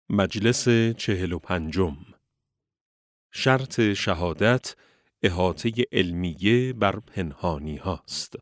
مجلس 45. شرط شهادت احاطه علمیه بر پنهانی هاست.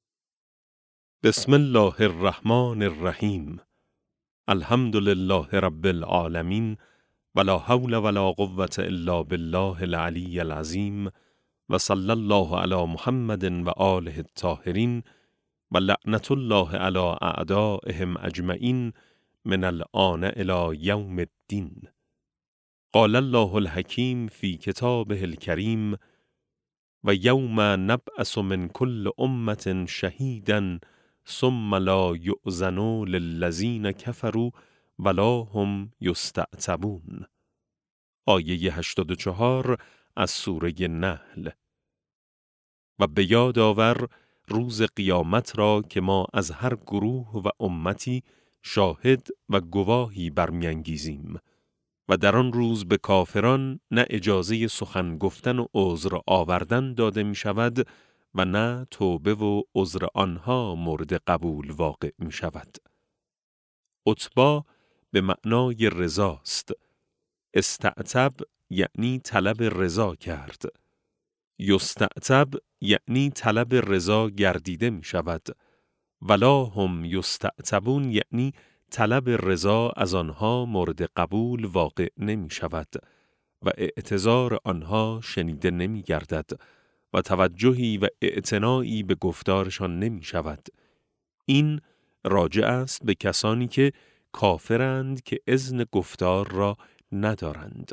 بسم الله الرحمن الرحیم. الحمد لله رب العالمین ولا حول ولا قوة الا بالله العلی العظیم و صلی الله علی محمد و آله الطاهرین و لعنت الله علی اعدائهم اجمعین من الآن الی یوم الدین. قال الله الحکیم فی کتابه الکریم و یوم نبعث من کل امة شهیدا ثم لا یؤذن للذین کفروا ولا هم یستعتبون. آیه 84 از سوره نحل. و به یاد آور روز قیامت را که ما از هر گروه و امتی شاهد و گواهی برمیانگیزیم و در آن روز به کافران نه اجازه سخن گفتن و عذر آوردن داده می شود و نه توبه و عذر آنها مورد قبول واقع می شود. عتبا به معنای رضاست. استعتب یعنی طلب رضا کرد. یستعتب یعنی طلب رضا گردیده می شود. ولا هم یستعتبون یعنی طلب رضا از آنها مورد قبول واقع نمی شود و اعتذار آنها شنیده نمی گردد و توجهی و اعتنایی به گفتارشان نمی شود. این راجع است به کسانی که کافرند که اذن گفتار را ندارند.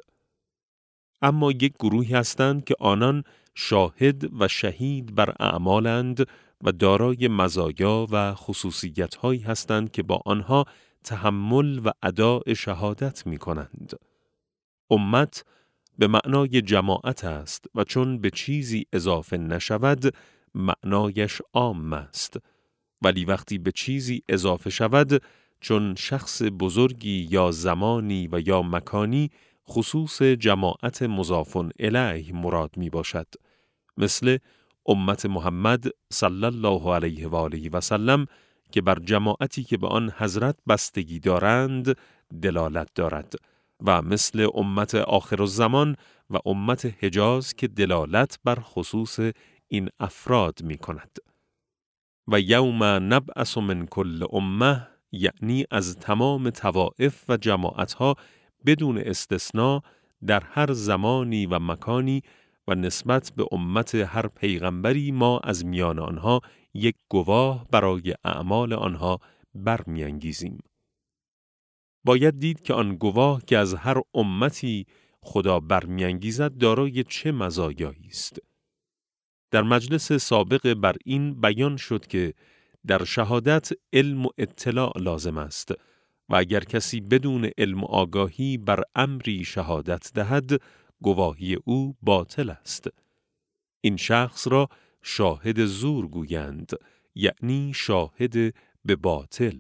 اما یک گروهی هستند که آنان شاهد و شهید بر اعمالند و دارای مزایا و خصوصیت‌هایی هستند که با آنها تحمل و اداء شهادت می‌کنند. امت به معنای جماعت است و چون به چیزی اضافه نشود معنایش عام است، ولی وقتی به چیزی اضافه شود چون شخص بزرگی یا زمانی و یا مکانی خصوص جماعت مضاف الیه مراد می باشد، مثل امت محمد صلی الله علیه و آله و سلم که بر جماعتی که به آن حضرت بستگی دارند دلالت دارد و مثل امت آخرالزمان و امت حجاز که دلالت بر خصوص این افراد می کند. و یوم نبعث من کل امه یعنی از تمام طوائف و جماعتها بدون استثناء در هر زمانی و مکانی و نسبت به امت هر پیغمبری ما از میان آنها یک گواه برای اعمال آنها برمیانگیزیم. باید دید که آن گواه که از هر امتی خدا برمیانگیزد دارای چه مزایایی است. در مجلس سابق بر این بیان شد که در شهادت علم و اطلاع لازم است و اگر کسی بدون علم و آگاهی بر امری شهادت دهد گواهی او باطل است. این شخص را شاهد زور گویند، یعنی شاهد به باطل.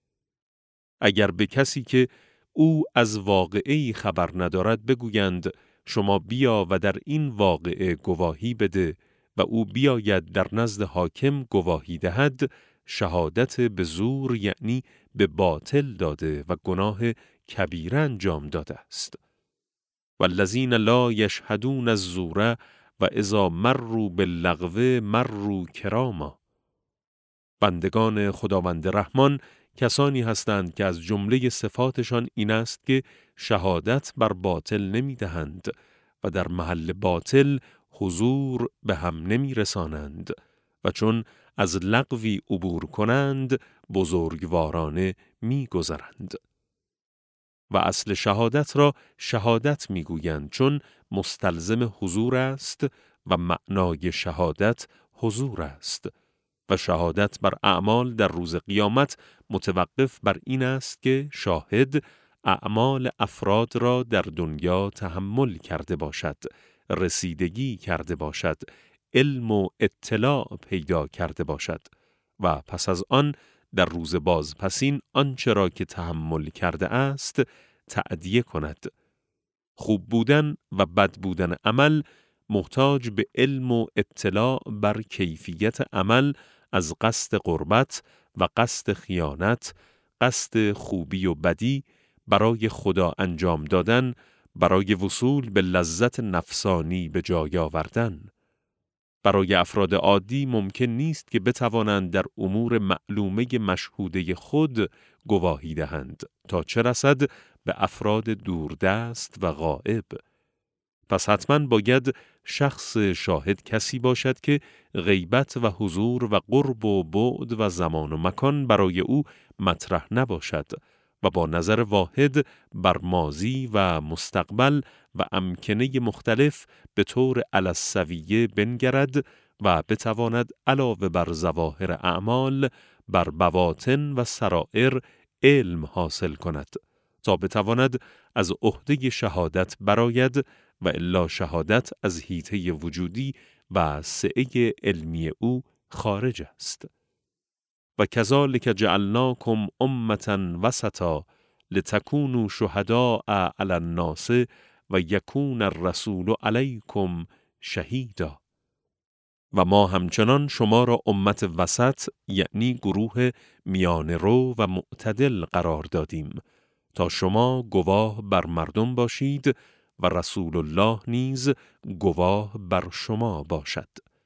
اگر به کسی که او از واقعه‌ای خبر ندارد بگویند شما بیا و در این واقعه گواهی بده و او بیاید در نزد حاکم گواهی دهد، شهادت به زور یعنی به باطل داده و گناه کبیره انجام داده است. والذین لا یشهدون الزور و اذا مروا باللغو مروا کراما. بندگان خداوند رحمان کسانی هستند که از جمله صفاتشان این است که شهادت بر باطل نمی دهند و در محل باطل حضور به هم نمی رسانند و چون از لغوی عبور کنند بزرگوارانه می گذرند. و اصل شهادت را شهادت می گویند چون مستلزم حضور است و معنای شهادت حضور است و شهادت بر اعمال در روز قیامت متوقف بر این است که شاهد اعمال افراد را در دنیا تحمل کرده باشد، رسیدگی کرده باشد، علم و اطلاع پیدا کرده باشد و پس از آن در روز بازپسین آنچه را که تحمل کرده است تأدیه کند. خوب بودن و بد بودن عمل محتاج به علم و اطلاع بر کیفیت عمل از قصد قربت و قصد خیانت، قصد خوبی و بدی، برای خدا انجام دادن، برای وصول به لذت نفسانی به جای آوردن. برای افراد عادی ممکن نیست که بتوانند در امور معلومه مشهوده خود گواهی دهند تا چه رسد به افراد دوردست و غائب. پس حتما باید شخص شاهد کسی باشد که غیبت و حضور و قرب و بعد و زمان و مکان برای او مطرح نباشد و با نظر واحد بر ماضی و مستقبل و امکنه مختلف به طور علی السویه بنگرد و بتواند علاوه بر ظواهر اعمال بر بواطن و سرائر علم حاصل کند تا بتواند از عهده شهادت براید و الا شهادت از حیطه وجودی و سعه علمی او خارج است. و کذالک جعلناکم امة وسطا لتکونوا شهداء علی الناس و یکون الرسول علیکم شهیدا. و ما همچنان شما را امت وسط، یعنی گروه میانه رو و معتدل قرار دادیم تا شما گواه بر مردم باشید و رسول الله نیز گواه بر شما باشد.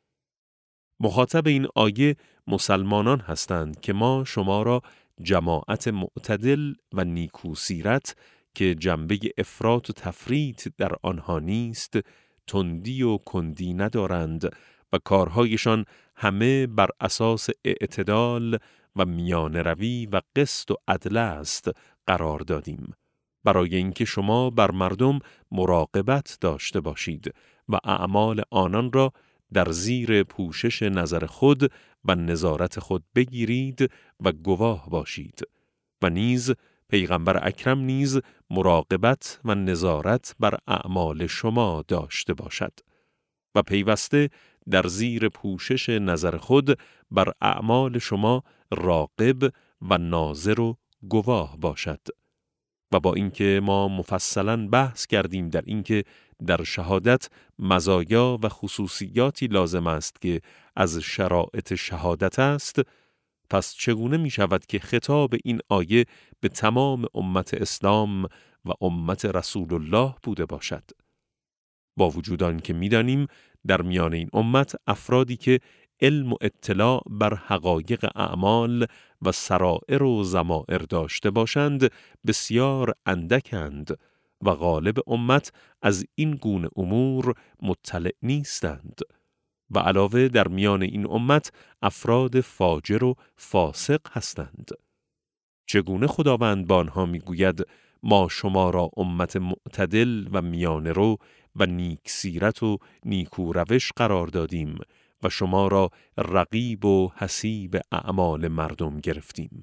مخاطب این آیه مسلمانان هستند که ما شما را جماعت معتدل و نیکوسیرت که جنبه افراط و تفریط در آنها نیست، تندی و کندی ندارند و کارهایشان همه بر اساس اعتدال و میانه روی و قسط و عدل است قرار دادیم، برای اینکه شما بر مردم مراقبت داشته باشید و اعمال آنان را در زیر پوشش نظر خود و نظارت خود بگیرید و گواه باشید و نیز پیغمبر اکرم نیز مراقبت و نظارت بر اعمال شما داشته باشد و پیوسته در زیر پوشش نظر خود بر اعمال شما راقب و ناظر و گواه باشد. و با اینکه ما مفصلاً بحث کردیم در اینکه در شهادت مزایا و خصوصیاتی لازم است که از شرائط شهادت است، پس چگونه می شود که خطاب این آیه به تمام امت اسلام و امت رسول الله بوده باشد؟ با وجود آنکه می دانیم در میان این امت افرادی که علم و اطلاع بر حقایق اعمال و سرائر و ضمائر داشته باشند بسیار اندکند و غالب امت از این گونه امور مطلع نیستند و علاوه در میان این امت افراد فاجر و فاسق هستند. چگونه خداوند با آنها میگوید ما شما را امت معتدل و میانه رو و نیک سیرت و نیکو روش قرار دادیم و شما را رقیب و حسیب اعمال مردم گرفتیم؟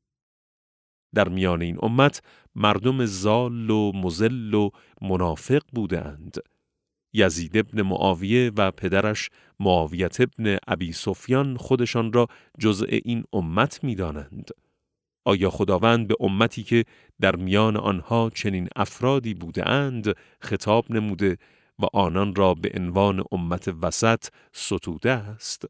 در میان این امت مردم ضال و مضل و منافق بودند. یزید ابن معاویه و پدرش معاویه ابن ابی سفیان خودشان را جزء این امت می دانند. آیا خداوند به امتی که در میان آنها چنین افرادی بودند خطاب نموده و آنان را به عنوان امت وسط ستوده است؟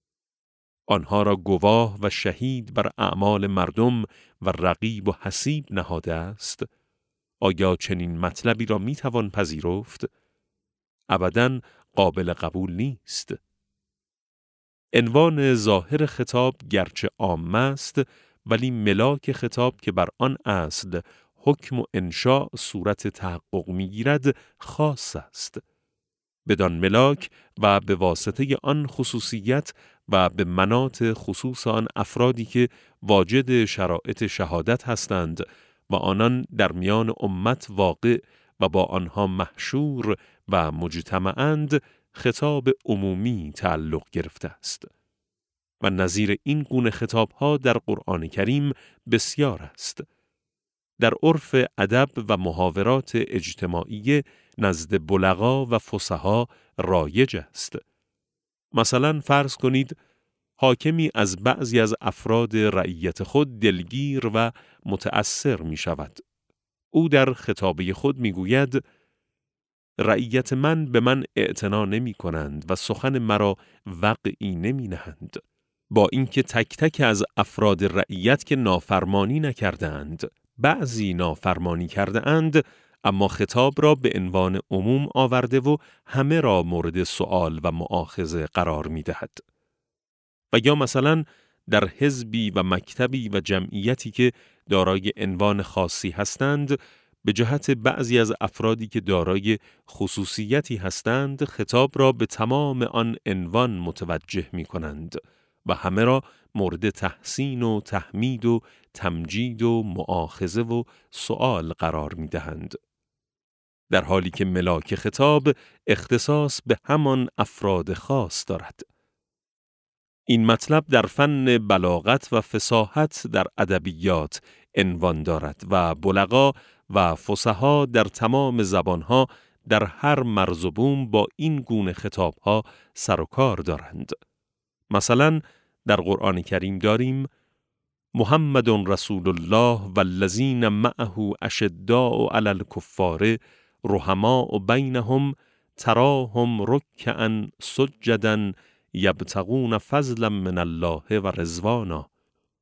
آنها را گواه و شهید بر اعمال مردم و رقیب و حسیب نهاده است؟ آیا چنین مطلبی را می توان پذیرفت؟ ابداً قابل قبول نیست. عنوان ظاهر خطاب گرچه عام است، ولی ملاک خطاب که بر آن اصل حکم و انشاء صورت تحقق می‌گیرد خاص است. بدان ملاک و به واسطه آن خصوصیت و به مناط خصوص آن افرادی که واجد شرائط شهادت هستند و آنان در میان امت واقع و با آنها محشور و مجتمعند، خطاب عمومی تعلق گرفته است. و نظیر این گونه خطابها در قرآن کریم بسیار است. در عرف ادب و محاورات اجتماعی نزد بلغا و فصحا رایج است. مثلا فرض کنید حاکمی از بعضی از افراد رعیت خود دلگیر و متأثر می شود. او در خطابه خود می گوید رعیت من به من اعتنا نمی کنند و سخن مرا وقعی نمی نهند. با اینکه تک تک از افراد رعیت که نافرمانی نکردند، بعضی نافرمانی کرده اند، اما خطاب را به عنوان عموم آورده و همه را مورد سؤال و مؤاخذه قرار می دهد. و یا مثلا در حزبی و مکتبی و جمعیتی که دارای عنوان خاصی هستند، به جهت بعضی از افرادی که دارای خصوصیتی هستند، خطاب را به تمام آن عنوان متوجه می کنند و همه را مورد تحسین و تحمید و تمجید و مؤاخذه و سؤال قرار می دهند. در حالی که ملاک خطاب اختصاص به همان افراد خاص دارد. این مطلب در فن بلاغت و فصاحت در ادبیات عنوان دارد و بلغا و فصحا در تمام زبانها در هر مرز و بوم با این گونه خطابها سر و کار دارند. مثلا در قرآن کریم داریم محمد رسول الله والذین معه اشداء علی الکفار رحماء بینهم تراهم رکعا سجدا یبتغون فضلا من الله و رضوانا.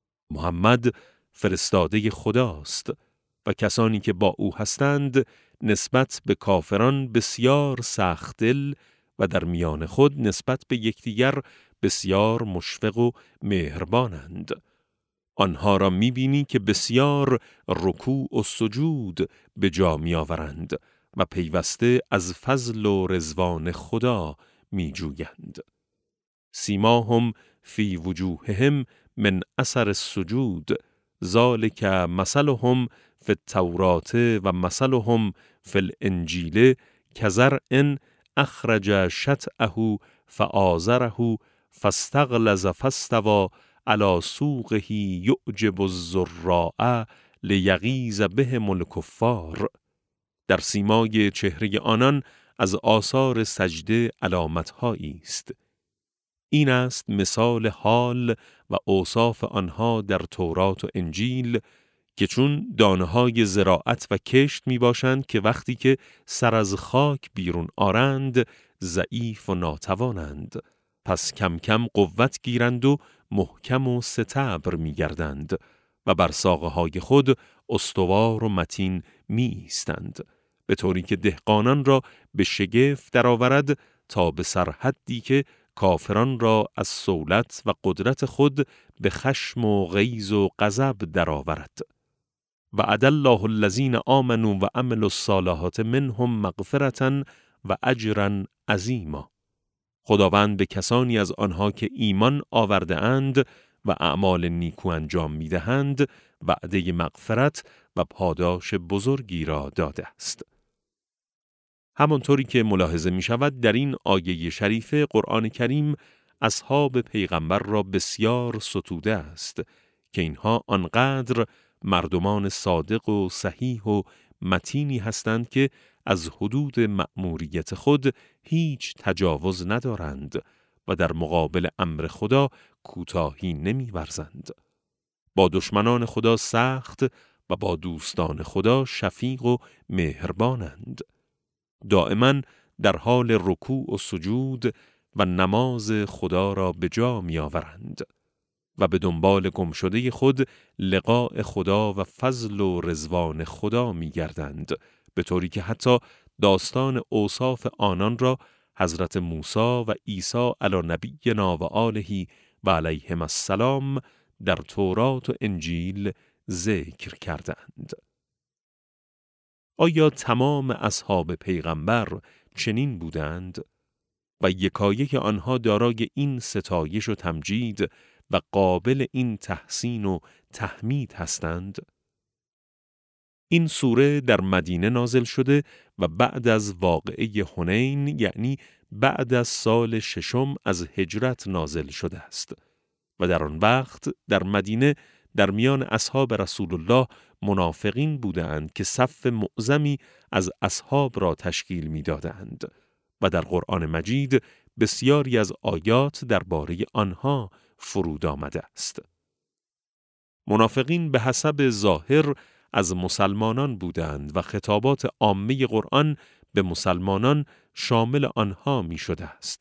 محمد فرستاده خداست و کسانی که با او هستند نسبت به کافران بسیار سخت دل و در میان خود نسبت به یکدیگر بسیار مشفق و مهربانند. آنها را می‌بینی که بسیار رکوع و سجود به جا می‌آورند و پیوسته از فضل و رضوان خدا می‌جویند. سیماهم فی وجوههم من اثر السجود ذلک مثلهم فی التوراة و مثلهم فی الانجیل کزرع اخرج شطأه فآزره فاستغلظ فاستوی علی سوقه یعجب الزراع لیغیظ بهم الکفار. در سیمای چهره آنان از آثار سجده علامت‌هایی است. این است مثال حال و اوصاف آنها در تورات و انجیل که چون دانه‌های زراعت و کشت می باشند که وقتی که سر از خاک بیرون آرند ضعیف و ناتوانند، پس کم کم قوت گیرند و محکم و ستبر می گردند و بر ساقه‌های خود استوار و متین می ایستند، به طوری که دهقانان را به شگفت درآورد تا به سرحدی که کافران را از سولت و قدرت خود به خشم و غیظ و غضب درآورد. و عد الله الذین آمنوا و عملوا الصالحات منهم مغفرة و اجرا عظیما. خداوند به کسانی از آنها که ایمان آورده اند و اعمال نیکو انجام می دهند وعده مغفرت و پاداش بزرگی را داده است. همانطوری که ملاحظه می شود در این آیه شریفه قرآن کریم اصحاب پیغمبر را بسیار ستوده است که اینها آنقدر مردمان صادق و صحیح و متینی هستند که از حدود مأموریت خود هیچ تجاوز ندارند و در مقابل امر خدا کوتاهی نمی‌ورزند. با دشمنان خدا سخت و با دوستان خدا شفیق و مهربانند. دائما در حال رکوع و سجود و نماز خدا را به جا می‌آورند و به دنبال گمشده خود لقاء خدا و فضل و رضوان خدا می‌گردند، به طوری که حتی داستان اوصاف آنان را حضرت موسی و عیسی علی نبینا و آله و علیهم السلام در تورات و انجیل ذکر کردند. آیا تمام اصحاب پیغمبر چنین بودند و یکایک آنها دارای این ستایش و تمجید و قابل این تحسین و تحمید هستند؟ این سوره در مدینه نازل شده و بعد از واقعه حنین، یعنی بعد از سال 6 از هجرت نازل شده است و در آن وقت در مدینه در میان اصحاب رسول الله منافقین بودند که صف معظمی از اصحاب را تشکیل می‌دادند و در قرآن مجید بسیاری از آیات درباره آنها فرود آمده است. منافقین به حسب ظاهر از مسلمانان بودند و خطابات عامه قرآن به مسلمانان شامل آنها می شده است.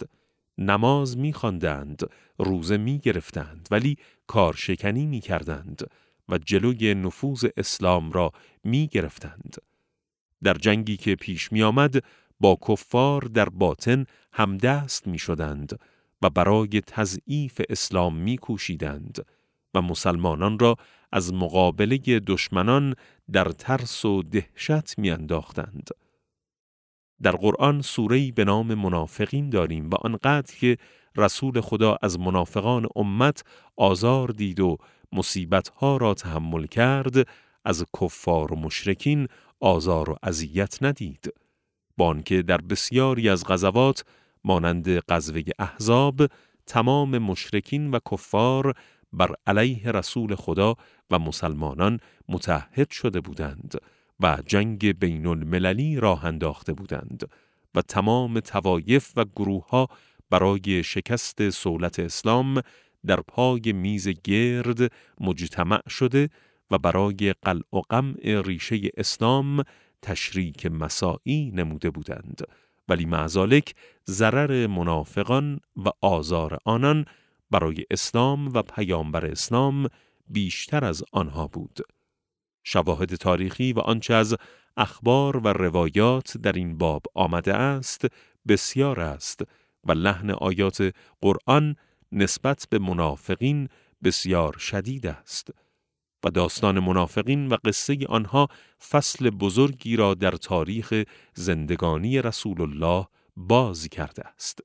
نماز می خواندند، روزه می گرفتند، ولی کارشکنی می کردند و جلوی نفوذ اسلام را می گرفتند. در جنگی که پیش می آمد با کفار در باطن همدست می شدند و برای تضعیف اسلام می کوشیدند و مسلمانان را از مقابله دشمنان در ترس و دهشت می انداختند. در قرآن سوره‌ای به نام منافقین داریم و آنقدر که رسول خدا از منافقان امت آزار دید و مصیبتها را تحمل کرد، از کفار و مشرکین آزار و اذیت ندید، با آنکه در بسیاری از غزوات مانند غزوه احزاب تمام مشرکین و کفار بر علیه رسول خدا و مسلمانان متحد شده بودند و جنگ بین المللی راه انداخته بودند و تمام طوایف و گروه‌ها برای شکست صولت اسلام در پای میز گرد مجتمع شده و برای قلع و قمع ریشه اسلام تشریک مساعی نموده بودند، ولی مع ذالک ضرر منافقان و آزار آنان برای اسلام و پیامبر اسلام بیشتر از آنها بود. شواهد تاریخی و آنچه از اخبار و روایات در این باب آمده است بسیار است و لحن آیات قرآن نسبت به منافقین بسیار شدید است و داستان منافقین و قصه آنها فصل بزرگی را در تاریخ زندگانی رسول الله باز کرده است.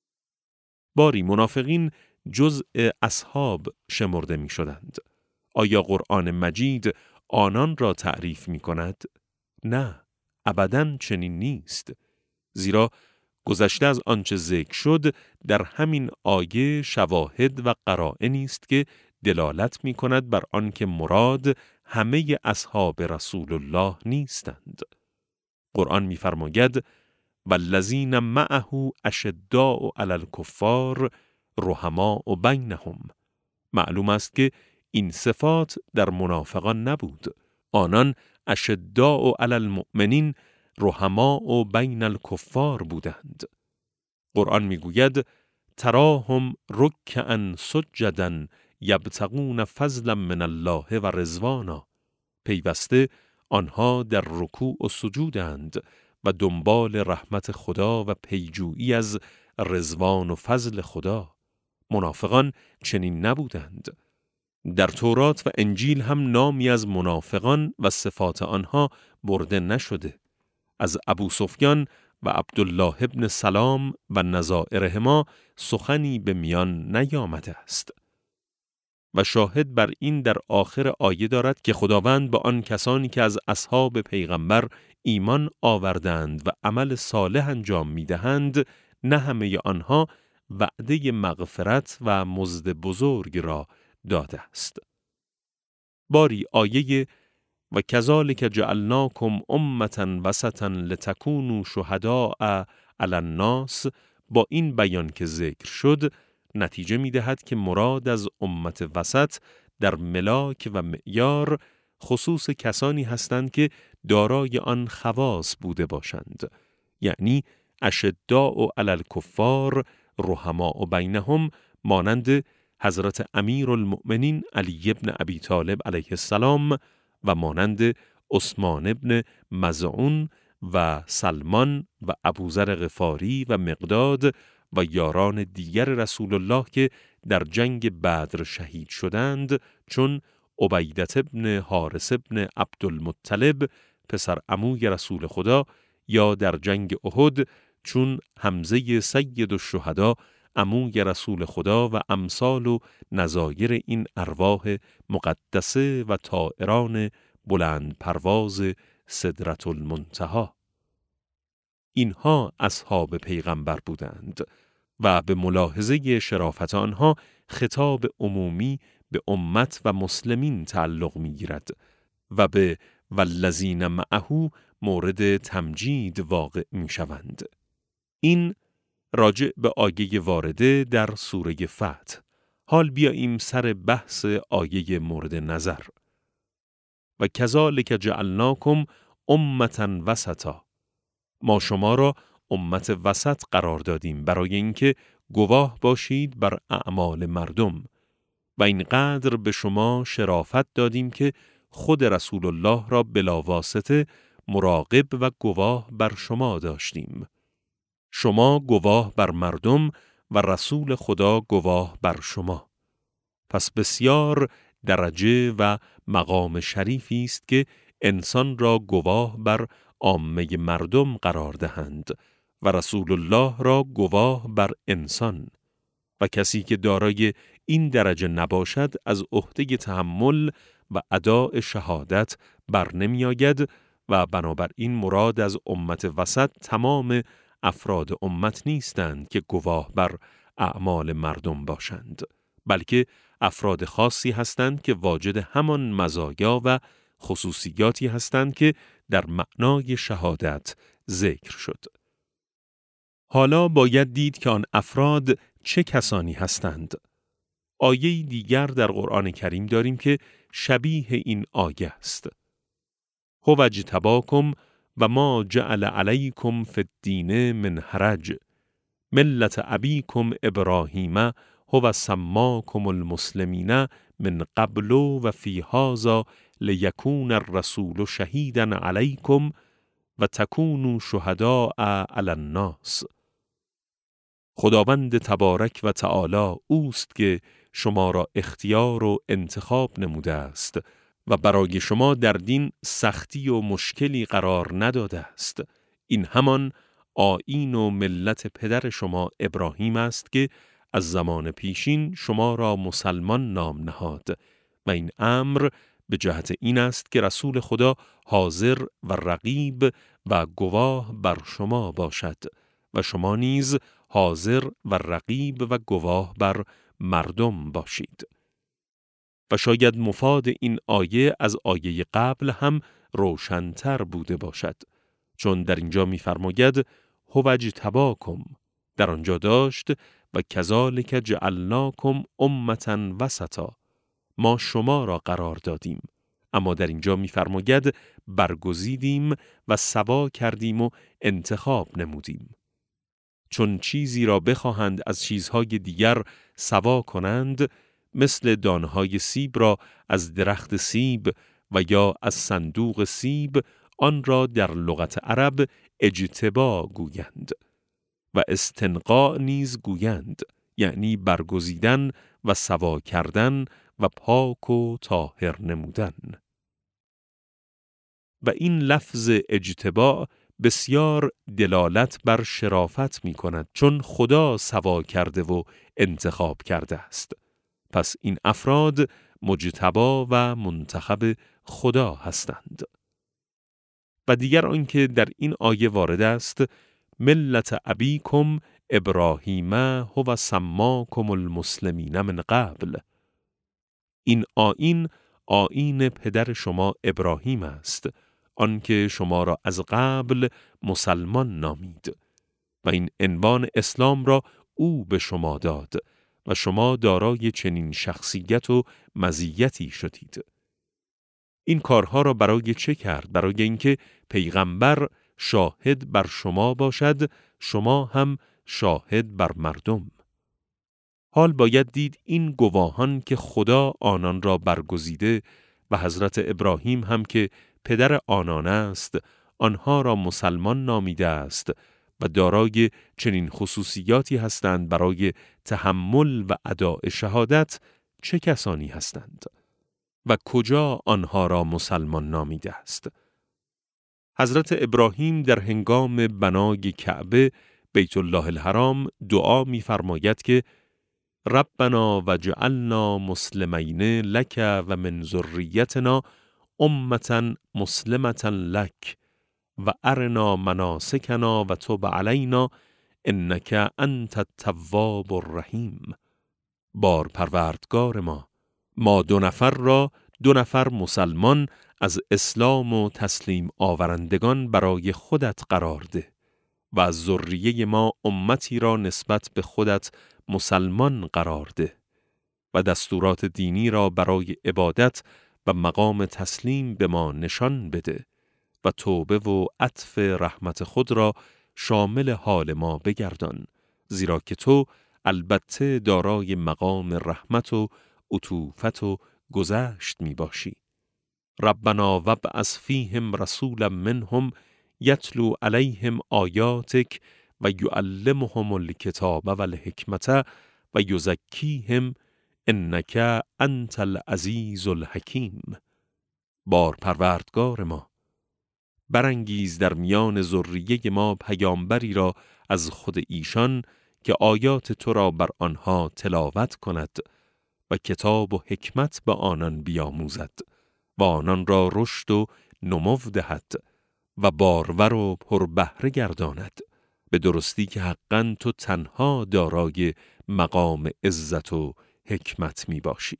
باری منافقین جزء اصحاب شمرده می شدند. آیا قرآن مجید آنان را تعریف می کند؟ نه، ابداً چنین نیست. زیرا گذشته از آنچه ذکر شد در همین آیه شواهد و قرائنی است که دلالت می کند بر آنکه مراد همه اصحاب رسول الله نیستند. قرآن می فرماید والذین معه اشداء علی الکفار رحماء بینهم. معلوم است که این صفات در منافقان نبود. آنان اشداء علی المؤمنین رحماء بین الکفار بودند. قرآن میگوید تراهم رکعا سجدا یبتغون فضلا من الله و رضوانا. پیوسته آنها در رکوع و سجودند و دنبال رحمت خدا و پیجویی از رضوان و فضل خدا. منافقان چنین نبودند. در تورات و انجیل هم نامی از منافقان و صفات آنها برده نشده. از ابو سفیان و عبدالله ابن سلام و نظائرهما سخنی به میان نیامده است. و شاهد بر این در آخر آیه دارد که خداوند با آن کسانی که از اصحاب پیغمبر ایمان آوردند و عمل صالح انجام می‌دهند، نه همه آنها وعده مغفرت و مزد بزرگ را داده است. باری آیه و کذالک جعلناکم امة وسطا لتکونوا شهداء علی الناس با این بیان که ذکر شد نتیجه می‌دهد که مراد از امت وسط در ملاک و معیار خصوص کسانی هستند که دارای آن خواص بوده باشند، یعنی اشداء علی الکفار رحماء بینهم، مانند حضرت امیرالمؤمنین علی بن ابی طالب علیه السلام و مانند عثمان بن مظعون و سلمان و ابوذر غفاری و مقداد و یاران دیگر رسول الله که در جنگ بدر شهید شدند، چون عبیدة بن حارث بن عبدالمطلب پسر عموی رسول خدا، یا در جنگ احد چون حمزه سید الشهدا عموی رسول خدا و امثال و نظایر این ارواح مقدسه و طائران بلند پرواز سدرة المنتهی. اینها اصحاب پیغمبر بودند و به ملاحظه شرافت آنها خطاب عمومی به امت و مسلمین تعلق می‌گیرد و به والذین معه مورد تمجید واقع می‌شوند. این راجع به آیه وارده در سوره فتح. حال بیاییم سر بحث آیه مورد نظر. و کذالک جعلناکم امة وسطا. ما شما را امت وسط قرار دادیم برای اینکه گواه باشید بر اعمال مردم. و اینقدر به شما شرافت دادیم که خود رسول الله را بلاواسطه مراقب و گواه بر شما داشتیم. شما گواه بر مردم و رسول خدا گواه بر شما. پس بسیار درجه و مقام شریفی است که انسان را گواه بر عامه مردم قرار دهند و رسول الله را گواه بر انسان، و کسی که دارای این درجه نباشد از عهده تحمل و اداء شهادت بر نمی آید و بنابراین مراد از امت وسط تمام افراد امت نیستند که گواه بر اعمال مردم باشند، بلکه افراد خاصی هستند که واجد همان مزایا و خصوصیاتی هستند که در معنای شهادت ذکر شد. حالا باید دید که آن افراد چه کسانی هستند. آیه دیگر در قرآن کریم داریم که شبیه این آیه است. هو اجتباکم و ما جعل علیکم فی الدین من حرج ملت ابیکم ابراهیم هو سماکم المسلمین من قبل و فی هذا لیکون الرسول شهیدا علیکم و تکونوا شهداء علی الناس. خداوند تبارک و تعالی اوست که شما را اختیار و انتخاب نموده است و برای شما در دین سختی و مشکلی قرار نداده است. این همان آیین و ملت پدر شما ابراهیم است که از زمان پیشین شما را مسلمان نام نهاد و این امر به جهت این است که رسول خدا حاضر و رقیب و گواه بر شما باشد و شما نیز حاضر و رقیب و گواه بر مردم باشید. و شاید مفاد این آیه از آیه قبل هم روشن‌تر بوده باشد، چون در اینجا می‌فرماید هو اجتباکم، در آنجا داشت و کذالک جعلناکم امة وسطا، ما شما را قرار دادیم، اما در اینجا می‌فرماید برگزیدیم و سوا کردیم و انتخاب نمودیم. چون چیزی را بخواهند از چیزهای دیگر سوا کنند، مثل دانه‌های سیب را از درخت سیب و یا از صندوق سیب، آن را در لغت عرب اجتبا گویند و استنقاء نیز گویند، یعنی برگزیدن و سوا کردن و پاک و طاهر نمودن. و این لفظ اجتبا بسیار دلالت بر شرافت می کند، چون خدا سوا کرده و انتخاب کرده است. پس این افراد مجتبا و منتخب خدا هستند. و دیگر آنکه در این آیه وارد است، ملت ابیکم ابراهیم هو سماکم المسلمین من قبل. این آیین پدر شما ابراهیم است، آنکه شما را از قبل مسلمان نامید و این عنوان اسلام را او به شما داد و شما دارای چنین شخصیت و مزیتی شدید. این کارها را برای چه کرد؟ برای اینکه پیغمبر شاهد بر شما باشد، شما هم شاهد بر مردم. حال باید دید این گواهان که خدا آنان را برگزیده و حضرت ابراهیم هم که پدر آنان است، آنها را مسلمان نامیده است و دارای چنین خصوصیاتی هستند برای تحمل و اداء شهادت، چه کسانی هستند و کجا آنها را مسلمان نامیده است؟ حضرت ابراهیم در هنگام بنای کعبه بیت الله الحرام دعا می‌فرماید که ربنا وجعلنا مسلمین لک و من ذریتنا امة مسلمة لک و ارنا مناسکنا و تب علینا انک انت التواب الرحیم. بار پروردگار ما 2 نفر را 2 نفر مسلمان از اسلام و تسلیم آورندگان برای خودت قرار ده و از ذریه ما امتی را نسبت به خودت مسلمان قرار ده و دستورات دینی را برای عبادت و مقام تسلیم به ما نشان بده و توبه و عطف رحمت خود را شامل حال ما بگردان، زیرا که تو البته دارای مقام رحمت و عطوفت و گذشت می باشی. ربنا وابعث فیهم رسولا منهم یتلو علیهم آیاتک و یعلمهم الکتاب و الحکمت و یزکیهم انک انت العزیز الحکیم. بار پروردگار ما، برانگیز در میان ذریه ما پیامبری را از خود ایشان که آیات تو را بر آنها تلاوت کند و کتاب و حکمت به آنان بیاموزد و آنان را رشد و نمو دهد و بارور و پربهره گرداند، به درستی که حقاً تو تنها دارای مقام عزت و حکمت می باشی.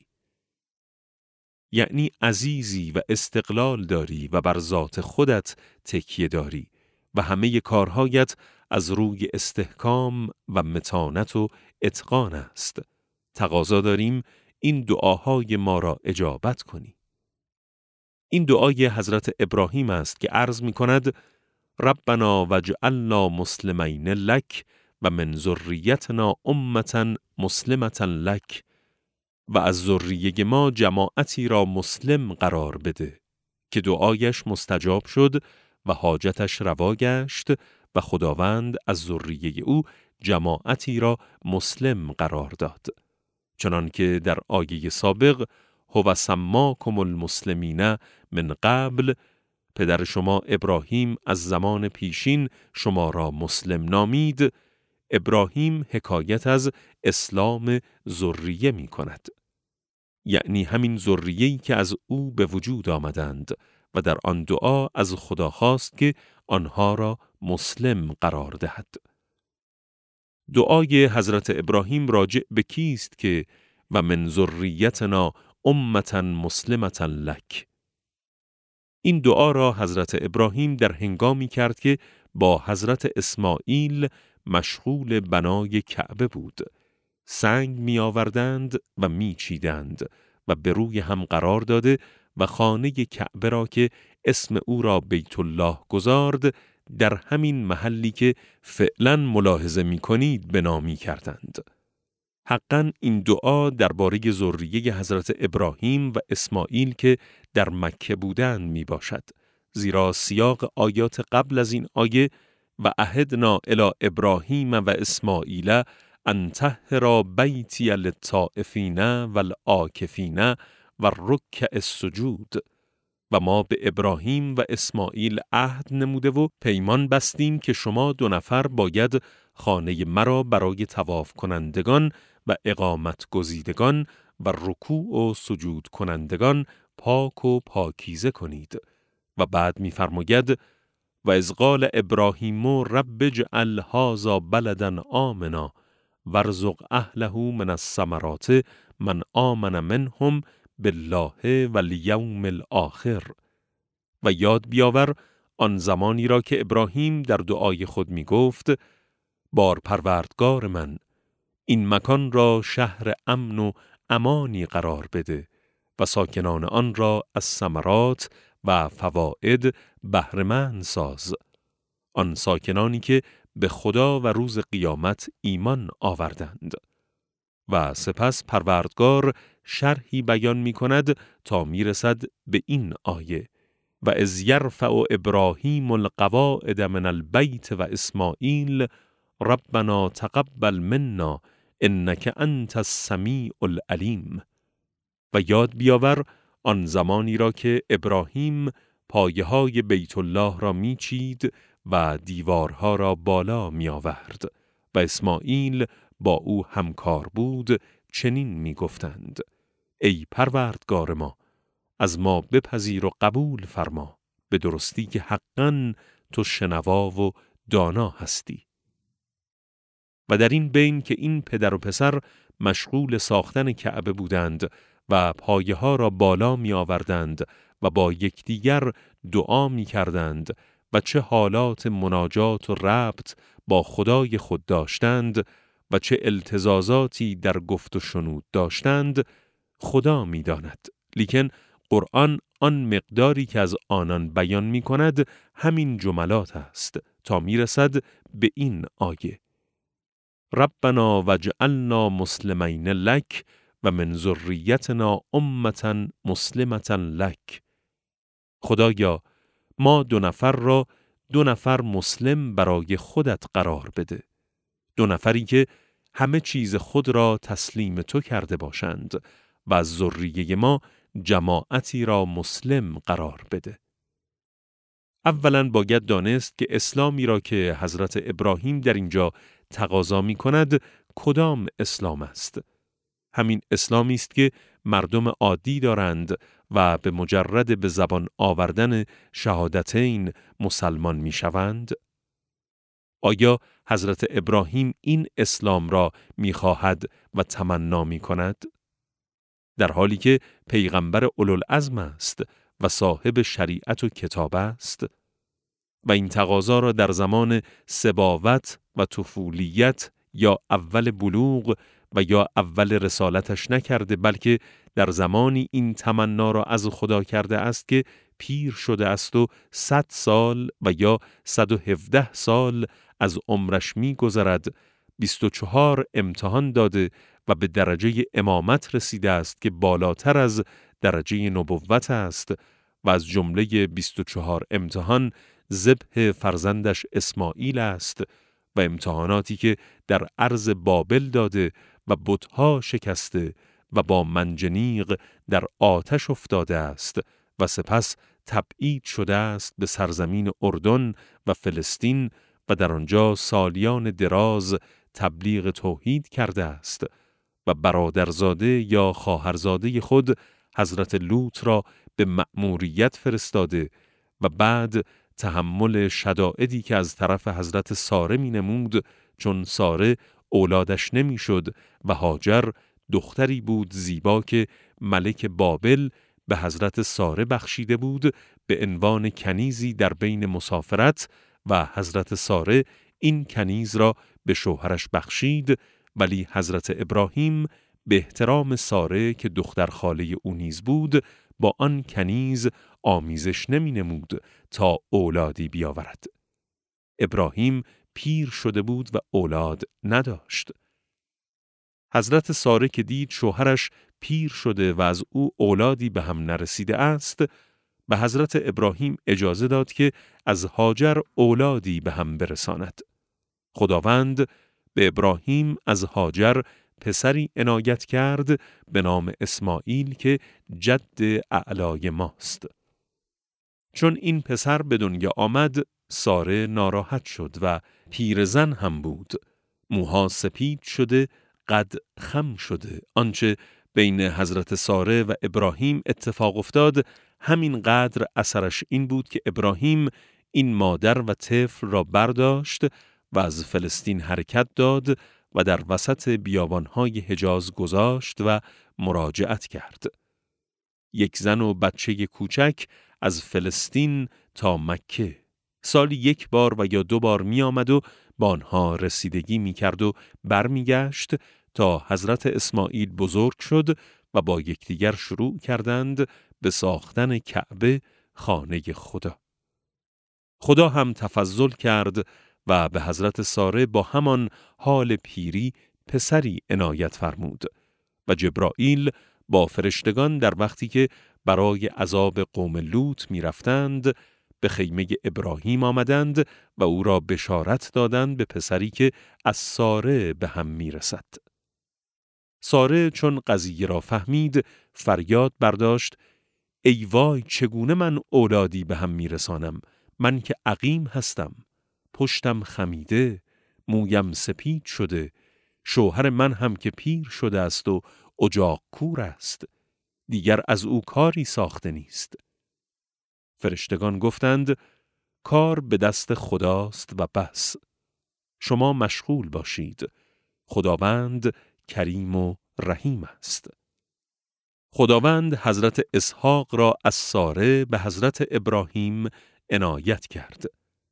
یعنی عزیزی و استقلال داری و بر ذات خودت تکیه داری و همه کارهایت از روی استحکام و متانت و اتقان است. تقاضا داریم این دعاهای ما را اجابت کنی. این دعای حضرت ابراهیم است که عرض می کند ربنا وجعلنا مسلمین لک و من ذریتنا امة مسلمة لک، و از ذریه ما جماعتی را مسلم قرار بده، که دعایش مستجاب شد و حاجتش روا گشت و خداوند از ذریه او جماعتی را مسلم قرار داد. چنانکه در آیه سابق هو سماکم المسلمین من قبل، پدر شما ابراهیم از زمان پیشین شما را مسلم نامید. ابراهیم حکایت از اسلام ذریه می کند، یعنی همین ذریه‌ای که از او به وجود آمدند و در آن دعا از خدا خواست که آنها را مسلم قرار دهد. دعای حضرت ابراهیم راجع به کیست که و من ذریتنا امة مسلمة لک؟ این دعا را حضرت ابراهیم در هنگامی کرد که با حضرت اسماعیل مشغول بنای کعبه بود. سنگ می آوردند و می چیدند و به روی هم قرار داده و خانه کعبه را که اسم او را بیت الله گذارد در همین محلی که فعلا ملاحظه می کنید بنا می کردند. حقاً این دعا درباره ذریه حضرت ابراهیم و اسماعیل که در مکه بودند می باشد، زیرا سیاق آیات قبل از این آیه و عهدنا الی ابراهیم و اسماعیل ان طهرا بیتی للطائفین والعاکفین و الرکع السجود، و ما به ابراهیم و اسماعیل عهد نموده و پیمان بستیم که شما 2 نفر باید خانه مرا برای طواف کنندگان و اقامت گزیدگان و رکوع و سجود کنندگان پاک و پاکیزه کنید. و بعد می‌فرماید و اذ قال ابراهیم رب اجعل هذا بلدا آمنا وارزق اهله من الثمرات من آمن منهم بالله والیوم الاخر. و یاد بیاور آن زمانی را که ابراهیم در دعای خود می گفت بار پروردگار من، این مکان را شهر امن و امانی قرار بده و ساکنان آن را از ثمرات و فواید بهره‌مند ساز، آن ساکنانی که به خدا و روز قیامت ایمان آوردند. و سپس پروردگار شرحی بیان می کند تا می رسد به این آیه و اذ یرفع ابراهیم القواعد من البیت و اسماعیل ربنا تقبل منا انک انت السمیع العلیم. و یاد بیاور آن زمانی را که ابراهیم پایه‌های بیت الله را میچید و دیوارها را بالا می آورد و اسماعیل با او همکار بود، چنین می گفتند ای پروردگار ما، از ما بپذیر و قبول فرما، به درستی که حقاً تو شنوا و دانا هستی. و در این بین که این پدر و پسر مشغول ساختن کعبه بودند و پایه ها را بالا می آوردند و با یکدیگر دعا می کردند و چه حالات مناجات و ربط با خدای خود داشتند و چه التزازاتی در گفت و شنود داشتند، خدا می داند. لیکن قرآن آن مقداری که از آنان بیان می کند همین جملات است تا می رسد به این آیه ربنا وجعلنا مسلمین لک و من ذریتنا امة مسلمة لک. خدایا ما 2 نفر را 2 نفر مسلم برای خودت قرار بده. 2 نفری که همه چیز خود را تسلیم تو کرده باشند و از ذریه ما جماعتی را مسلم قرار بده. اولاً باید دانست که اسلامی را که حضرت ابراهیم در اینجا تقاضا می کند کدام اسلام است؟ همین اسلامی است که مردم عادی دارند و به مجرد به زبان آوردن شهادتین مسلمان می شوند؟ آیا حضرت ابراهیم این اسلام را می خواهد و تمنا می کند؟ در حالی که پیغمبر اولوالعزم است و صاحب شریعت و کتاب است و این تقاضا را در زمان سباوت و طفولیت یا اول بلوغ و یا اول رسالتش نکرده، بلکه در زمانی این تمنا را از خدا کرده است که پیر شده است و 100 سال و یا 117 سال از عمرش می گذرد، 24 امتحان داده و به درجه امامت رسیده است که بالاتر از درجه نبوت است و از جمله 24 امتحان ذبح فرزندش اسماعیل است و امتحاناتی که در ارض بابل داده و بتها شکسته و با منجنیق در آتش افتاده است و سپس تبعید شده است به سرزمین اردن و فلسطین و در آنجا سالیان دراز تبلیغ توحید کرده است و برادرزاده یا خواهرزاده خود حضرت لوط را به مأموریت فرستاده و بعد تحمل شدائدی که از طرف حضرت ساره می نمود، چون ساره اولادش نمی شد و هاجر دختری بود زیبا که ملک بابل به حضرت ساره بخشیده بود به عنوان کنیزی در بین مسافرت و حضرت ساره این کنیز را به شوهرش بخشید، ولی حضرت ابراهیم به احترام ساره که دختر خاله او نیز بود با آن کنیز آمیزش نمی نمود تا اولادی بیاورد. ابراهیم پیر شده بود و اولاد نداشت. حضرت ساره که دید شوهرش پیر شده و از او اولادی به هم نرسیده است، به حضرت ابراهیم اجازه داد که از هاجر اولادی به هم برساند. خداوند به ابراهیم از هاجر پسری عنایت کرد به نام اسماعیل که جد اعلای ماست. چون این پسر به دنیا آمد، ساره ناراحت شد و پیرزن هم بود. موها سپید شده، قد خم شده. آنچه بین حضرت ساره و ابراهیم اتفاق افتاد، همین قدر اثرش این بود که ابراهیم این مادر و طفل را برداشت و از فلسطین حرکت داد و در وسط بیابانهای حجاز گذاشت و مراجعت کرد. یک زن و بچه کوچک از فلسطین تا مکه سالی 1 بار و یا 2 بار می آمد و با آنها رسیدگی می کرد و برمی گشت تا حضرت اسماعیل بزرگ شد و با یکدیگر شروع کردند به ساختن کعبه، خانه خدا. خدا هم تفضل کرد و به حضرت ساره با همان حال پیری پسری عنایت فرمود و جبرائیل با فرشتگان در وقتی که برای عذاب قوم لوط می رفتند به خیمه ابراهیم آمدند و او را بشارت دادند به پسری که از ساره به هم می رسد. ساره چون قضیه را فهمید فریاد برداشت: ای وای، چگونه من اولادی به هم می رسانم؟ من که عقیم هستم، پشتم خمیده، مویم سپید شده، شوهر من هم که پیر شده است و اجاق کور است، دیگر از او کاری ساخته نیست. فرشتگان گفتند: کار به دست خداست و بس. شما مشغول باشید، خداوند کریم و رحیم است. خداوند حضرت اسحاق را از ساره به حضرت ابراهیم عنایت کرد.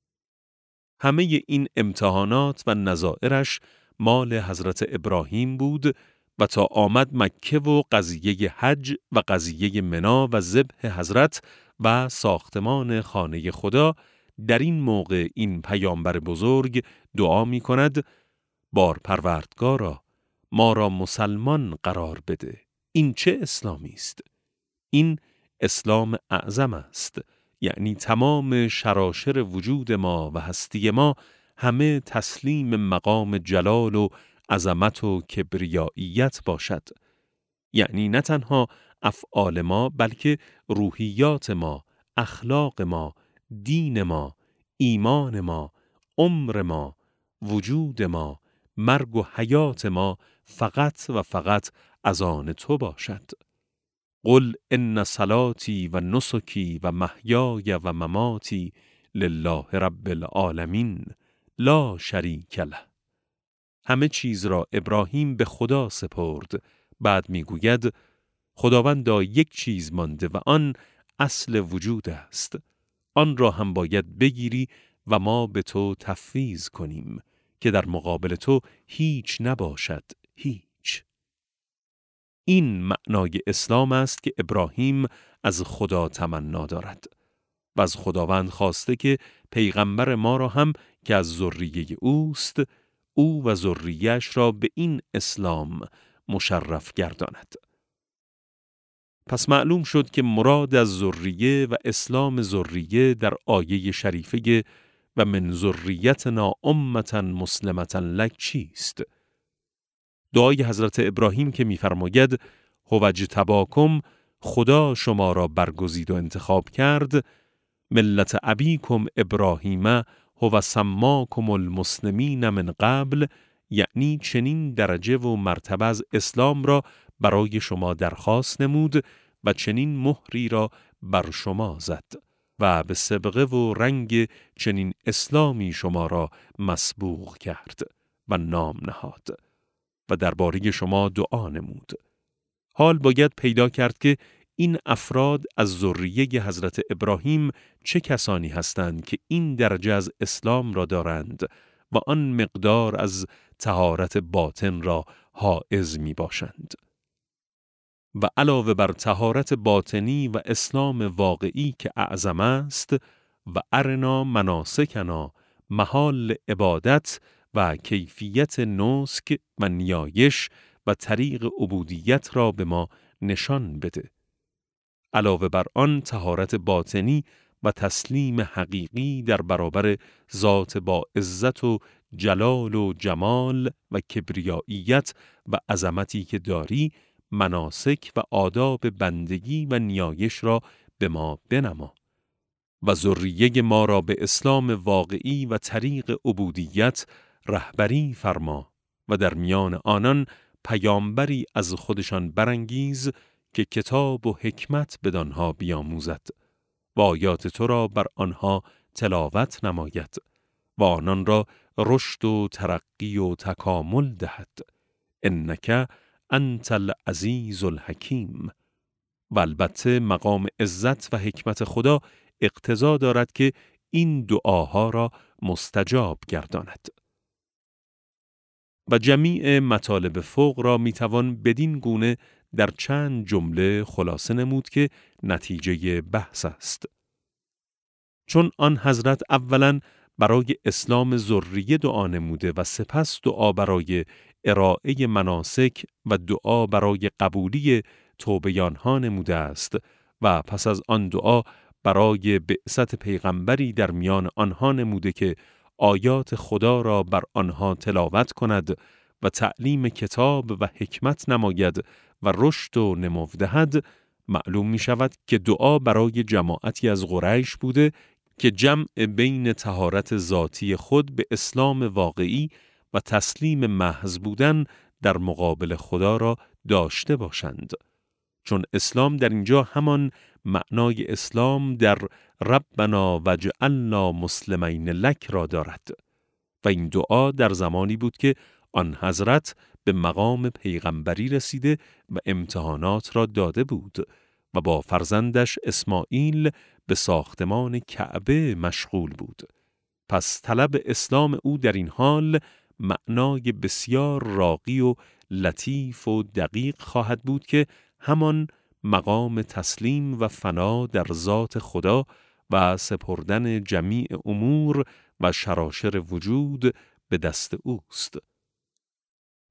همه این امتحانات و نظائرش مال حضرت ابراهیم بود و تا آمد مکه و قضیه حج و قضیه منا و ذبح حضرت و ساختمان خانه خدا، در این موقع این پیامبر بزرگ دعا می کند: بار پروردگارا، ما را مسلمان قرار بده. این چه اسلامی است؟ این اسلام اعظم است، یعنی تمام شراشر وجود ما و هستی ما همه تسلیم مقام جلال و عظمت و کبریاییت باشد. یعنی نه تنها افعال ما بلکه روحیات ما، اخلاق ما، دین ما، ایمان ما، عمر ما، وجود ما، مرگ و حیات ما فقط و فقط از آن تو باشد. قل ان صلاتی و نسکی و محیای و مماتی لله رب العالمین لا شریک له. همه چیز را ابراهیم به خدا سپرد. بعد میگوید خداوندا یک چیز مانده و آن اصل وجود است. آن را هم باید بگیری و ما به تو تفویض کنیم که در مقابل تو هیچ نباشد، هیچ. این معنای اسلام است که ابراهیم از خدا تمنا دارد و از خداوند خواسته که پیغمبر ما را هم که از ذریه اوست، او و ذریه‌اش را به این اسلام مشرف گرداند. پس معلوم شد که مراد از ذریه و اسلام ذریه در آیه شریفه و من ذریتنا امة مسلمة لک چیست؟ دعای حضرت ابراهیم که می‌فرماید هو اجتباکم، خدا شما را برگزید و انتخاب کرد، ملت ابیکم ابراهیم هو سماکم المسلمین من قبل، یعنی چنین درجه و مرتبه از اسلام را برای شما درخواست نمود و چنین مهری را بر شما زد و به سبقه و رنگ چنین اسلامی شما را مسبوق کرد و نام نهاد و درباره شما دعا نمود. حال باید پیدا کرد که این افراد از ذریه حضرت ابراهیم چه کسانی هستند که این درجه از اسلام را دارند و آن مقدار از طهارت باطن را حائز می باشند. و علاوه بر طهارت باطنی و اسلام واقعی که اعظم است و ارنا مناسکنا، محال عبادت و کیفیت نسک و نیایش و طریق عبودیت را به ما نشان بده. علاوه بر آن طهارت باطنی و تسلیم حقیقی در برابر ذات با عزت و جلال و جمال و کبریاییت و عظمتی که داری، مناسک و آداب بندگی و نیایش را به ما بنما و ذریه ما را به اسلام واقعی و طریق عبودیت رهبری فرما و در میان آنان پیامبری از خودشان برانگیز که کتاب و حکمت بدانها بیاموزد و آیات تو را بر آنها تلاوت نماید و آنان را رشد و ترقی و تکامل دهد. انک انت العزیز الحکیم. و البته مقام عزت و حکمت خدا اقتضا دارد که این دعاها را مستجاب گرداند. و جمیع مطالب فوق را میتوان بدین گونه در چند جمله خلاصه نمود که نتیجه بحث است. چون آن حضرت اولاً برای اسلام ذریه دعا نموده و سپس دعا برای ارائه مناسک و دعا برای قبولی توبیانها نموده است و پس از آن دعا برای بعثت پیغمبری در میان آنها نموده که آیات خدا را بر آنها تلاوت کند و تعلیم کتاب و حکمت نماید و رشد و نمو دهد، معلوم می شود که دعا برای جماعتی از قریش بوده که جمع بین طهارت ذاتی خود به اسلام واقعی و تسلیم محض بودن در مقابل خدا را داشته باشند. چون اسلام در اینجا همان معنای اسلام در ربنا وجعلنا مسلمین لک را دارد و این دعا در زمانی بود که آن حضرت به مقام پیغمبری رسیده و امتحانات را داده بود و با فرزندش اسماعیل به ساختمان کعبه مشغول بود. پس طلب اسلام او در این حال معنای بسیار راقی و لطیف و دقیق خواهد بود که همان مقام تسلیم و فنا در ذات خدا و سپردن جمیع امور و شراشر وجود به دست اوست.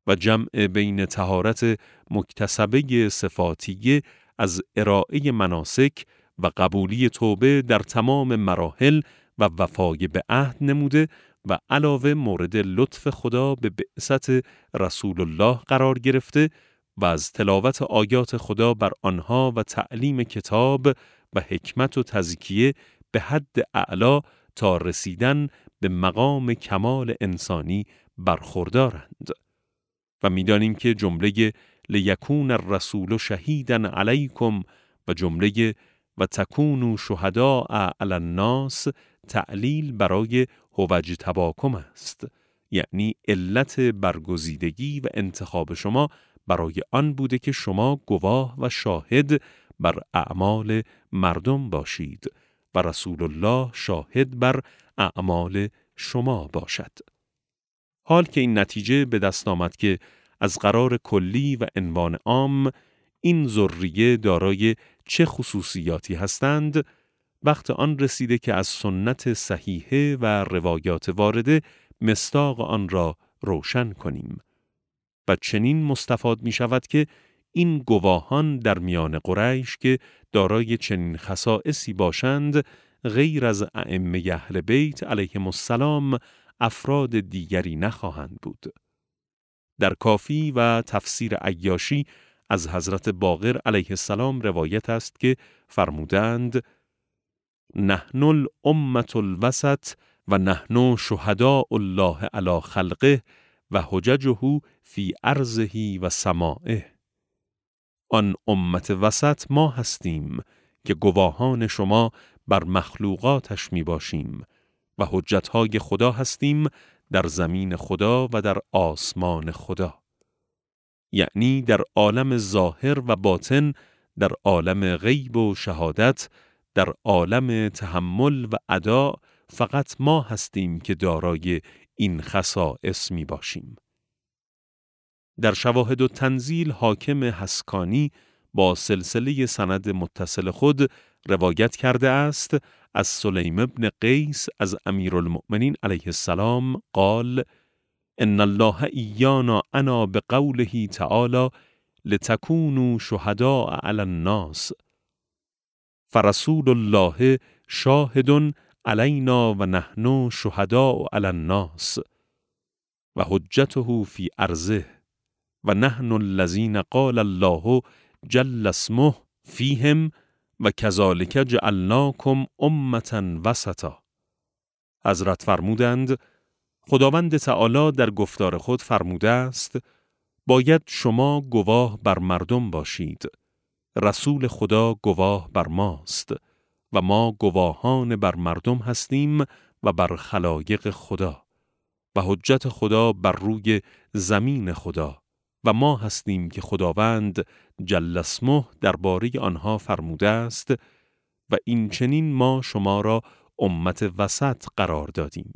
و جمع بین طهارت مکتسبه صفاتیه از ارائه مناسک و قبولی توبه در تمام مراحل و وفای به عهد نموده و علاوه مورد لطف خدا به بعثت رسول الله قرار گرفته و از تلاوت آیات خدا بر آنها و تعلیم کتاب و حکمت و تزکیه به حد اعلا تا رسیدن به مقام کمال انسانی برخوردارند. و می‌دانیم که جمله لیکون الرسول شهیدا علیکم و جمله و تکونوا شهداء علی الناس تعلیل برای هوجتباکم است، یعنی علت برگزیدگی و انتخاب شما برای آن بوده که شما گواه و شاهد بر اعمال مردم باشید و رسول الله شاهد بر اعمال شما باشد. حال که این نتیجه به دست آمد که از قرار کلی و عنوان عام این ذریه دارای چه خصوصیاتی هستند، وقت آن رسیده که از سنت صحیحه و روایات وارده مصداق آن را روشن کنیم. و چنین مستفاد می شود که این گواهان در میان قریش که دارای چنین خصائصی باشند، غیر از ائمه اهل بیت علیهم السلام افراد دیگری نخواهند بود. در کافی و تفسیر عیاشی از حضرت باقر علیه السلام روایت است که فرمودند: نحن الامة الوسط و نحن شهداء الله علی خلقه و حججه فی ارضه و سمائه. آن امت وسط ما هستیم که گواهان شما بر مخلوقاتش می باشیم و حجتهای خدا هستیم در زمین خدا و در آسمان خدا. یعنی در عالم ظاهر و باطن، در عالم غیب و شهادت، در عالم تحمل و ادا، فقط ما هستیم که دارای این خصائص می باشیم. در شواهد و تنزیل حاکم حسکانی با سلسله سند متصل خود روایت کرده است از سلیم بن قیس از امیرالمؤمنین علیه السلام قال: ان الله ایانا انا بقوله تعالی لتکونوا شهداء علی الناس فرسول الله شاهد علینا و نحن شهداء علی الناس و حجته فی ارضه و نحن الذین قال الله جل اسمه فیهم و کذالک جعلناکم امة وسطا. حضرت فرمودند: خداوند تعالی در گفتار خود فرموده است باید شما گواه بر مردم باشید. رسول خدا گواه بر ماست و ما گواهان بر مردم هستیم و بر خلایق خدا و حجت خدا بر روی زمین خدا و ما هستیم که خداوند جل اسمه درباره آنها فرموده است و این چنین ما شما را امت وسط قرار دادیم.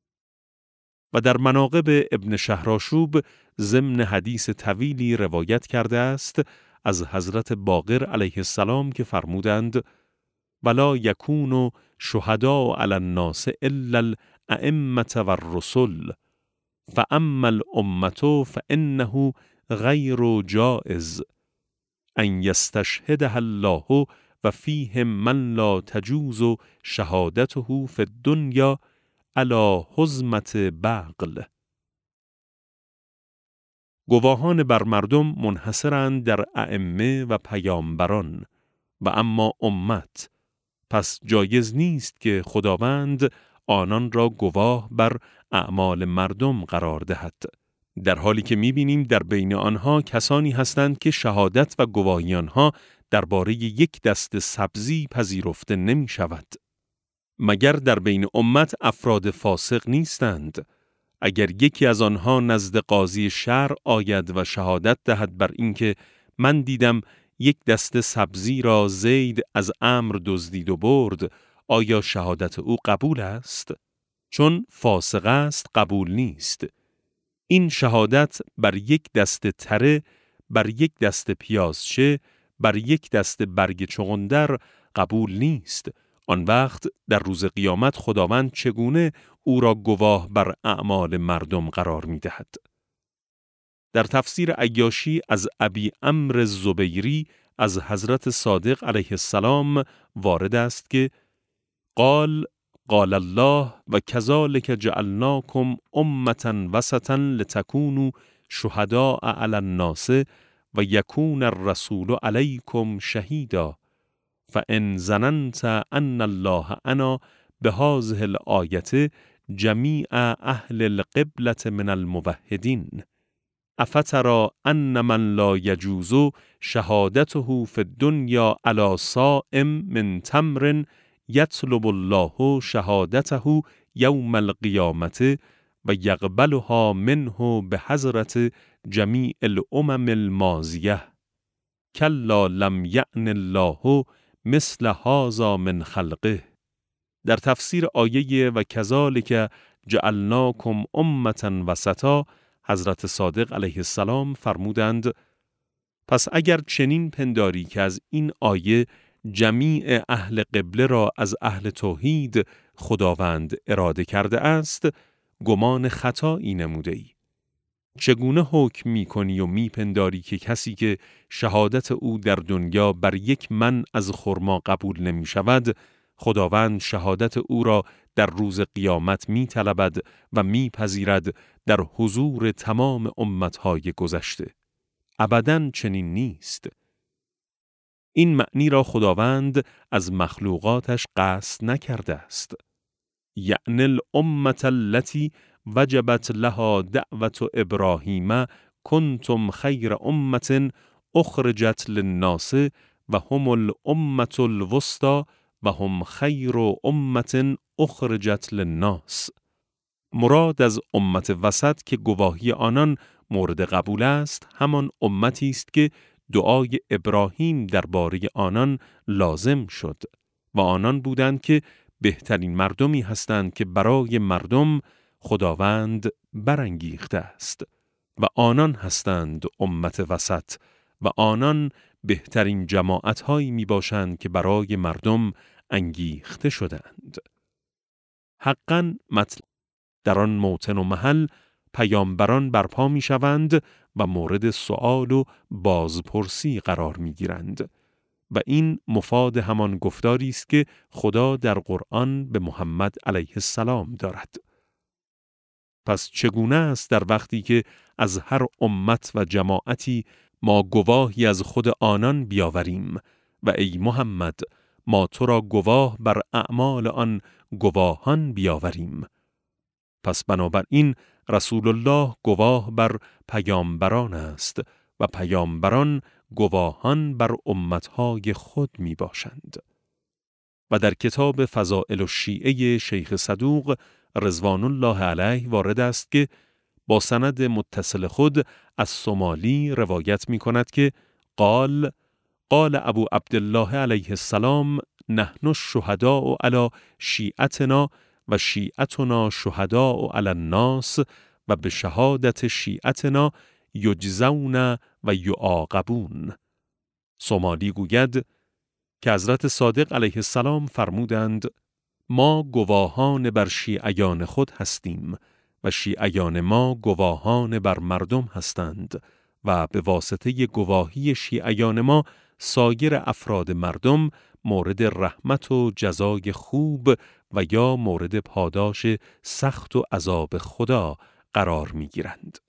و در مناقب ابن شهرآشوب ضمن حدیث طویلی روایت کرده است از حضرت باقر علیه السلام که فرمودند: ولا یکون شهداء علی الناس الا الائمة والرسل فاما الامة فانه غیر جائز ان یستشهدها الله و فیهم من لا تجوز شهادته فی الدنیا علی حزمة بغل. گواهان بر مردم منحصرند در ائمه و پیامبران و اما امت، پس جایز نیست که خداوند آنان را گواه بر اعمال مردم قرار دهد، در حالی که می‌بینیم در بین آنها کسانی هستند که شهادت و گواهی آنها درباره یک دست سبزی پذیرفته نمی شود. مگر در بین امت افراد فاسق نیستند؟ اگر یکی از آنها نزد قاضی شرع آید و شهادت دهد بر اینکه من دیدم یک دست سبزی را زید از عمرو دزدید و برد، آیا شهادت او قبول است؟ چون فاسق است قبول نیست. این شهادت بر یک دست تره، بر یک دست پیازچه، بر یک دست برگ چغندر قبول نیست. آن وقت در روز قیامت خداوند چگونه او را گواه بر اعمال مردم قرار می دهد؟ در تفسیر عیاشی از ابی عمرو الزبیری از حضرت صادق علیه السلام وارد است که قال الله و کذالک جعلناکم امة وسطا لتکونوا شهداء علی الناس و یکون الرسول علیکم شهیدا فان ظننت ان الله انا بهذه الآیة جمیع اهل القبلة من الموحدین افترى ان من لا یجوز شهادته فی الدنیا علی صائم من تمر یطلب الله شهادته یوم القیامة و یقبلها منه بحضرة جمیع الامم الماضیه کلا لم یعن الله مثل هذا من خلقه. در تفسیر آیه و کذالک جعلناکم امة وسطا حضرت صادق علیه السلام فرمودند پس اگر چنین پنداری که از این آیه جمیع اهل قبله را از اهل توحید خداوند اراده کرده است، گمان خطایی نموده ای. چگونه حکم می کنی و می پنداری که کسی که شهادت او در دنیا بر یک من از خرما قبول نمی شود، خداوند شهادت او را در روز قیامت می طلبد و می پذیرد در حضور تمام امتهای گذشته. ابداً چنین نیست. این معنی را خداوند از مخلوقاتش قصد نکرده است. یعنی الامة التي وجبت لها دعوة ابراهیم کنتم خیر امة اخرجت للناس و هم الامة الوسطى و هم خیر امة اخرجت للناس. مراد از امت وسط که گواهی آنان مورد قبول است، همان امتی است که دعای ابراهیم درباره آنان لازم شد و آنان بودند که بهترین مردمی هستند که برای مردم خداوند برانگیخته است و آنان هستند امت وسط و آنان بهترین جماعت‌هایی میباشند که برای مردم انگیخته شدند. حقاً مطلب در آن موطن و محل پیامبران برپا میشوند و مورد سؤال و بازپرسی قرار میگیرند و این مفاد همان گفتاری است که خدا در قرآن به محمد علیه السلام دارد. پس چگونه است در وقتی که از هر امت و جماعتی ما گواهی از خود آنان بیاوریم و ای محمد ما تو را گواه بر اعمال آن گواهان بیاوریم؟ پس بنابراین رسول الله گواه بر پیامبران است و پیامبران گواهان بر امتهای خود می باشند. و در کتاب فضائل الشیعه شیخ صدوق رضوان الله علیه وارد است که با سند متصل خود از سومالی روایت می کند که قال ابو عبدالله علیه السلام نحن الشهداء علی شیعتنا و شیعتنا شهداء علی الناس و به شهادت شیعتنا یجزون و یعاقبون. سومالی گوید که حضرت صادق علیه السلام فرمودند ما گواهان بر شیعیان خود هستیم و شیعیان ما گواهان بر مردم هستند و به واسطه گواهی شیعیان ما سایر افراد مردم مورد رحمت و جزای خوب و یا مورد پاداش سخت و عذاب خدا قرار می گیرند.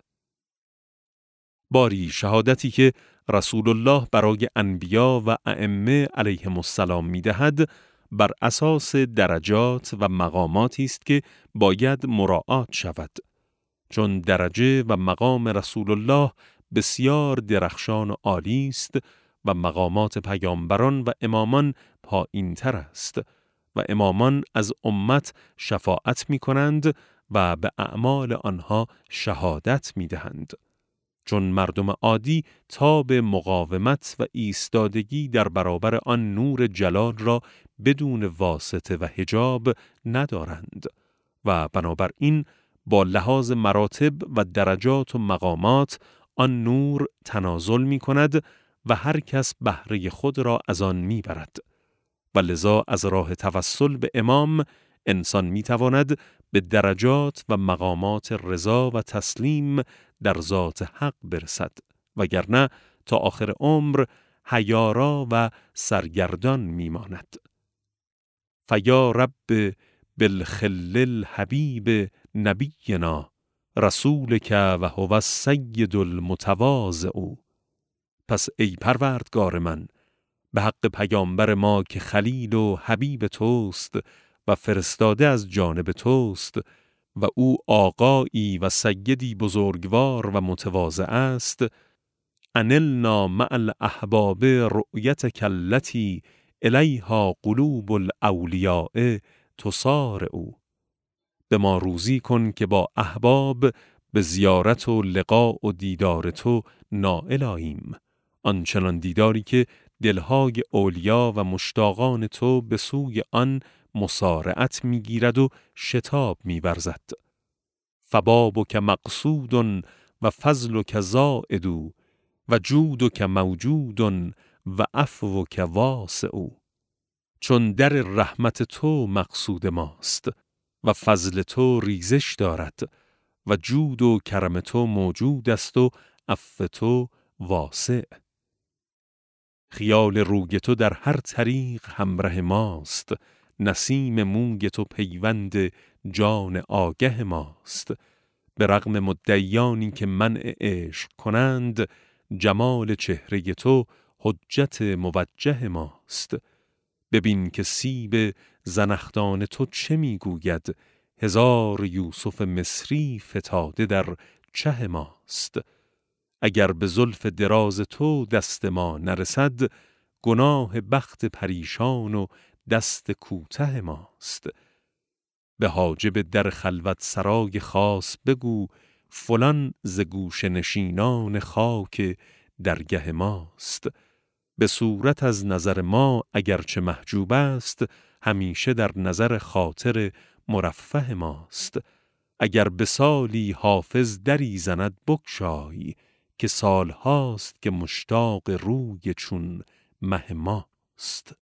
باری شهادتی که رسول الله برای انبیا و ائمه علیهم السلام می دهد بر اساس درجات و مقاماتی است که باید مراعات شود، چون درجه و مقام رسول الله بسیار درخشان و عالی است و مقامات پیامبران و امامان پایین‌تر است و امامان از امت شفاعت می کنند و به اعمال آنها شهادت می دهند. چون مردم عادی تاب مقاومت و ایستادگی در برابر آن نور جلال را بدون واسطه و حجاب ندارند و بنابراین با لحاظ مراتب و درجات و مقامات آن نور تنازل می کند و هر کس بهره خود را از آن می برد و لذا از راه توسل به امام انسان می تواند به درجات و مقامات رضا و تسلیم در ذات حق برسد، وگرنه تا آخر عمر حیارا و سرگردان میماند. فیا رب بالخل الحبیب نبینا رسولک و هو السید المتواضع. پس ای پروردگار من، به حق پیامبر ما که خلیل و حبیب توست و فرستاده از جانب توست و او آقایی و سیدی بزرگوار و متواضع است، انلنا مع الاحباب رؤیتک التی الیها قلوب الاولیاء تسارع. به ما روزی کن که با احباب به زیارت و لقاء و دیدار تو نائل آییم، آنچنان دیداری که دلهای اولیا و مشتاقان تو به سوی آن مسارعت میگیرد و شتاب می‌ورزد. فبابک مقصود و فضلک زائد و جودک موجود و عفوک واسع. چون در رحمت تو مقصود ماست و فضل تو ریزش دارد و جود و کرم تو موجود است و عفو تو واسع. خیال روی تو در هر طریق همراه ماست، نسیم موی تو پیوند جان آگه ماست. به رغم مدعیانی که منع عشق کنند، جمال چهره تو حجت موجه ماست. ببین که سیب زنخدان تو چه میگوید، هزار یوسف مصری فتاده در چه ماست. اگر به زلف دراز تو دست ما نرسد، گناه بخت پریشان و دست کوته ماست. به حاجب در خلوت سرای خاص بگو، فلان ز گوشه نشینان خاک درگه ماست. به صورت از نظر ما اگرچه محجوب است، همیشه در نظر خاطر مرفه ماست. اگر به سالی حافظ دری زند بگشای، که سال هاست که مشتاق روی چون مه ماست.